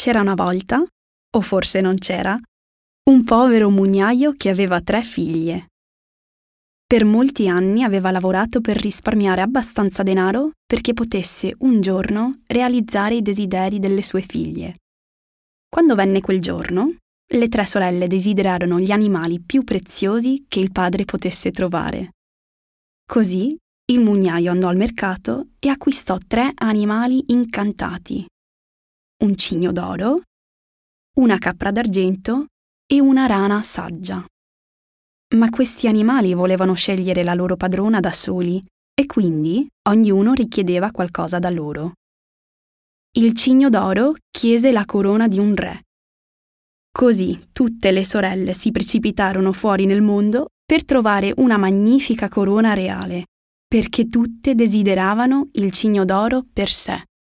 C'era una volta, o forse non c'era, un povero mugnaio che aveva 3 figlie. Per molti anni aveva lavorato per risparmiare abbastanza denaro perché potesse un giorno realizzare i desideri delle sue figlie. Quando venne quel giorno, le 3 sorelle desiderarono gli animali più preziosi che il padre potesse trovare. Così il mugnaio andò al mercato e acquistò 3 animali incantati: un cigno d'oro, una capra d'argento e una rana saggia. Ma questi animali volevano scegliere la loro padrona da soli e quindi ognuno richiedeva qualcosa da loro. Il cigno d'oro chiese la corona di un re. Così tutte le sorelle si precipitarono fuori nel mondo per trovare una magnifica corona reale, perché tutte desideravano il cigno d'oro per sé.